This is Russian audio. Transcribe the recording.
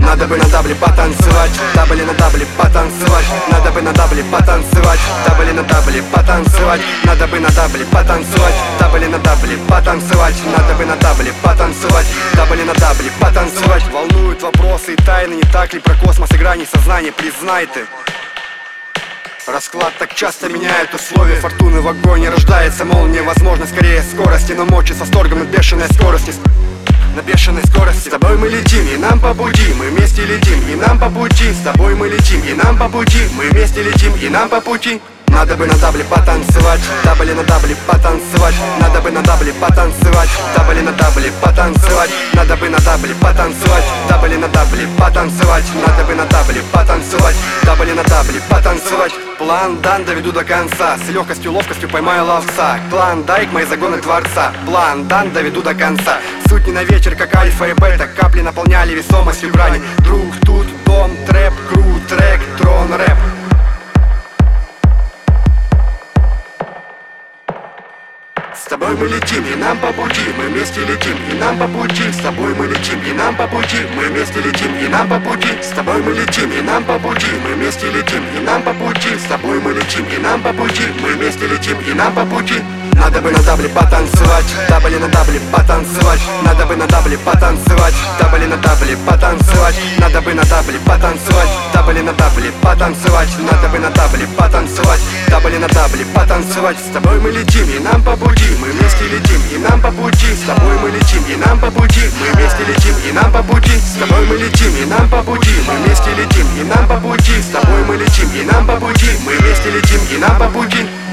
Надо бы на дабле потанцевать, дабли на дабле потанцевать. Надо бы на дабле потанцевать, дабли на дабле потанцевать. Надо бы на дабле потанцевать, дабли на дабле потанцевать. Надо бы на дабле потанцевать, дабли на дабле потанцевать. Волнуют вопросы и тайны, не так ли про космос и грани сознания, признай ты. Расклад так часто меняет условия, фортуны в огонь рождается молния. Возможно, скорее скорости, но мочи с восторгом на бешеной скорости. На бешеной скорости. С тобой мы летим, и нам по пути. Мы вместе летим, и нам по пути. С тобой мы летим, и нам по пути. Мы вместе летим, и нам по пути. Надо бы на дабле потанцевать, дабли на дабле потанцевать. Надо бы на дабле потанцевать, дабли на дабле потанцевать. Надо бы на дабле потанцевать, дабли на дабле потанцевать. Надо бы на дабле потанцевать, дабли на дабле потанцевать. План дан, доведу до конца. С легкостью, ловкостью поймаю ловца. Клан Дайк, мои загоны творца. План дан, доведу до конца. Суть не на вечер, как альфа и бета. Капли наполняли весомостью грани. Друг тут, дом, трэп, крут, трек, трон, рэп. С тобой мы летим, и нам по пути. Мы вместе летим, и нам по пути. С тобой мы летим, и нам по пути. Мы вместе летим, и нам по пути. С тобой мы летим, и нам по пути. Мы вместе летим, и нам по пути. С тобой мы летим, и нам по пути. Мы вместе летим, и нам по пути. Надо бы на дабле потанцевать, дабли на дабле потанцевать. Надо бы на дабле потанцевать, дабли на дабле потанцевать. Надо бы на дабле потанцевать, дабли на дабле потанцевать. Надо бы на дабле потанцевать, дабли на дабле потанцевать. С тобой мы летим, и нам по пути. Мы вместе летим, и нам по пути. С тобой мы летим, и нам по пути. Мы вместе летим, и нам по пути. С тобой мы летим, и нам по пути. Мы вместе летим, и нам по пути. С тобой мы летим, и нам по пути. Мы вместе летим, и нам по пути.